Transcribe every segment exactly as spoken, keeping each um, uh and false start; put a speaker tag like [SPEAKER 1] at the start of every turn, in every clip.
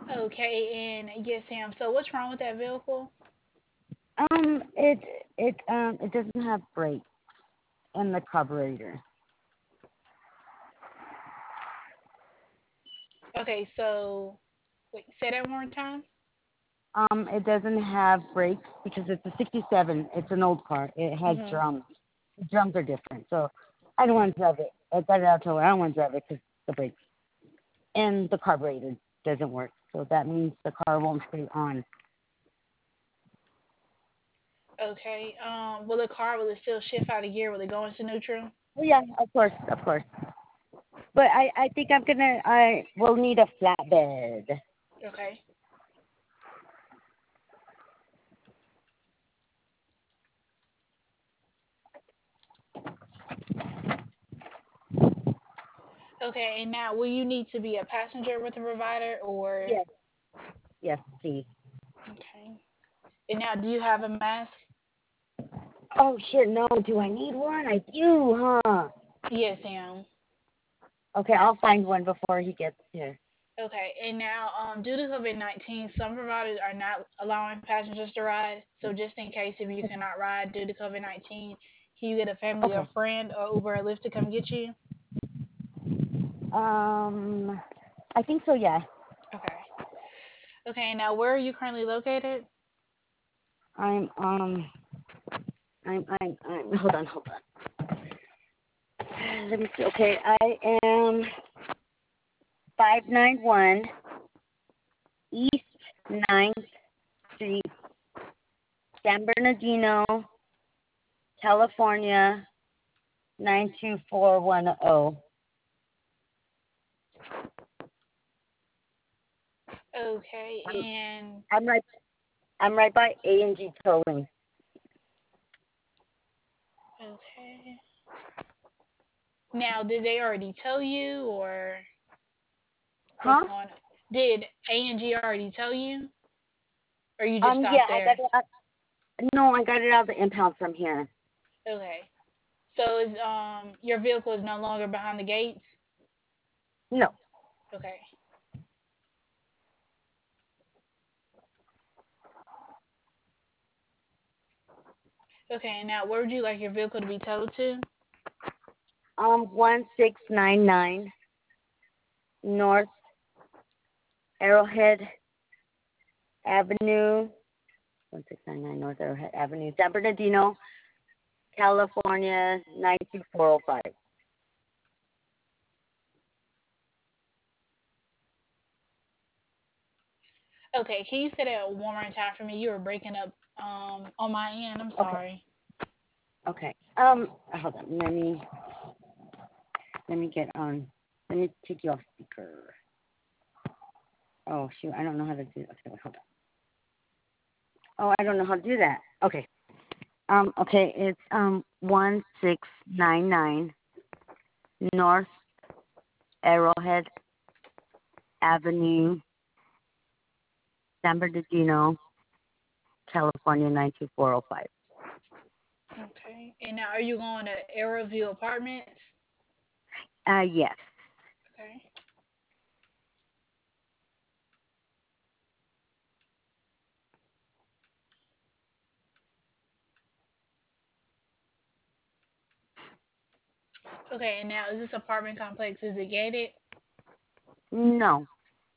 [SPEAKER 1] Okay, and yes, Sam. So what's wrong with that vehicle?
[SPEAKER 2] Um, it it um it doesn't have brakes in the carburetor.
[SPEAKER 1] Okay, so wait, say that one more time.
[SPEAKER 2] Um, it doesn't have brakes because it's a sixty-seven. It's an old car. It has
[SPEAKER 1] Mhm.
[SPEAKER 2] drums. The drums are different, so I don't want to drive it. I got it out to I don't want to drive it because the brakes and the carburetor doesn't work. So that means the car won't stay on.
[SPEAKER 1] Okay. Um, will the car will it still shift out of gear? Will it go into neutral?
[SPEAKER 2] Oh yeah, of course, of course. But I I think I'm gonna I will need a flatbed.
[SPEAKER 1] Okay. Okay. And now, will you need to be a passenger with the provider or?
[SPEAKER 2] Yes, yes, please.
[SPEAKER 1] Okay. And now, do you have a mask?
[SPEAKER 2] Oh shit, no. Do I need one? I do, huh?
[SPEAKER 1] Yes, Sam.
[SPEAKER 2] Okay, I'll find one before he gets here.
[SPEAKER 1] Okay. And now, um, due to COVID nineteen, some providers are not allowing passengers to ride. So just in case if you cannot ride due to COVID nineteen, can you get a family or
[SPEAKER 2] Okay.
[SPEAKER 1] friend or Uber or Lyft to come get you?
[SPEAKER 2] Um, I think so. Yeah.
[SPEAKER 1] Okay. Okay. Now, where are you currently located?
[SPEAKER 2] I'm um I'm I'm I'm hold on hold on. Let me see. Okay, I am five nine one East Ninth Street, San Bernardino, California nine two four one zero.
[SPEAKER 1] Okay.
[SPEAKER 2] I'm
[SPEAKER 1] And
[SPEAKER 2] I'm right I'm right by A and G Towing.
[SPEAKER 1] okay. Now, did they already tell you, or what's
[SPEAKER 2] Huh?
[SPEAKER 1] going on? Did A and G already tell you, or you just
[SPEAKER 2] Um yeah,
[SPEAKER 1] stopped
[SPEAKER 2] I got
[SPEAKER 1] there?
[SPEAKER 2] it. Out, no, I got it out of the impound from here.
[SPEAKER 1] Okay. So is um your vehicle is no longer behind the gates?
[SPEAKER 2] No.
[SPEAKER 1] Okay. Okay. Now, where would you like your vehicle to be towed to?
[SPEAKER 2] Um one six nine nine North Arrowhead Avenue, one six nine nine North Arrowhead Avenue, San Bernardino, California, nine two four zero five.
[SPEAKER 1] Okay. Can you say that one more time for me? You were breaking up um on my end. I'm
[SPEAKER 2] Okay,
[SPEAKER 1] sorry.
[SPEAKER 2] okay. Um, hold on. Let me, let me get on. Let me take you off speaker. Oh, shoot. I don't know how to do Okay, wait, hold on. Oh, I don't know how to do that. Okay. Um, okay. It's, um, one six nine nine North Arrowhead Avenue, San Bernardino, California, nine two four zero five.
[SPEAKER 1] Okay. And now, are you going to Arrowview Apartments?
[SPEAKER 2] Uh, yes.
[SPEAKER 1] Okay. Okay. And now, is this apartment complex? Is it gated?
[SPEAKER 2] No.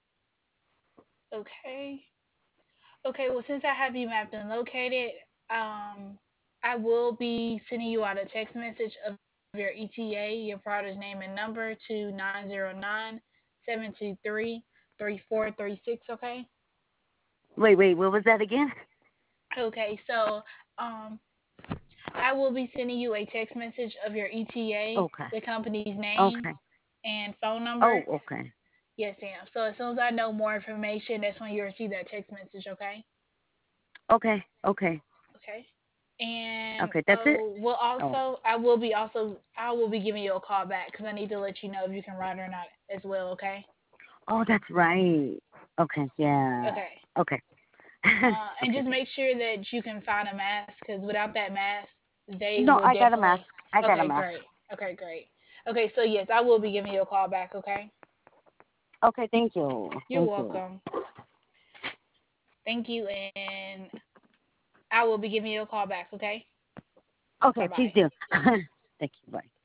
[SPEAKER 1] Okay. Okay, well, since I have you mapped and located, um, I will be sending you out a text message of your E T A, your provider's name and number to nine zero nine, seven two three, three four three six, okay?
[SPEAKER 2] Wait, wait. What was that again?
[SPEAKER 1] Okay, so um, I will be sending you a text message of your E T A,
[SPEAKER 2] Okay.
[SPEAKER 1] the company's name,
[SPEAKER 2] Okay.
[SPEAKER 1] and phone number.
[SPEAKER 2] Oh, okay.
[SPEAKER 1] Yes, ma'am. So as soon as I know more information, that's when you receive that text message, okay?
[SPEAKER 2] Okay. Okay.
[SPEAKER 1] Okay. And
[SPEAKER 2] Okay. That's it.
[SPEAKER 1] oh, well,
[SPEAKER 2] Oh.
[SPEAKER 1] also I will be also I will be giving you a call back because I need to let you know if you can ride or not as well. Okay.
[SPEAKER 2] Oh, that's right. Okay. Yeah.
[SPEAKER 1] Okay.
[SPEAKER 2] Okay.
[SPEAKER 1] Uh, and
[SPEAKER 2] Okay.
[SPEAKER 1] just
[SPEAKER 2] Thanks.
[SPEAKER 1] make sure that you can find a mask because without that mask, they
[SPEAKER 2] No,
[SPEAKER 1] will
[SPEAKER 2] I got a mask.
[SPEAKER 1] definitely.
[SPEAKER 2] I got a
[SPEAKER 1] Okay,
[SPEAKER 2] mask.
[SPEAKER 1] great. Okay, great. Okay, so yes, I will be giving you a call back. Okay.
[SPEAKER 2] Okay. Thank you.
[SPEAKER 1] You're
[SPEAKER 2] Thank you.
[SPEAKER 1] welcome. Thank you, and I will be giving you a call back. Okay.
[SPEAKER 2] Okay,
[SPEAKER 1] Bye
[SPEAKER 2] please
[SPEAKER 1] bye.
[SPEAKER 2] do. Thank you. Bye.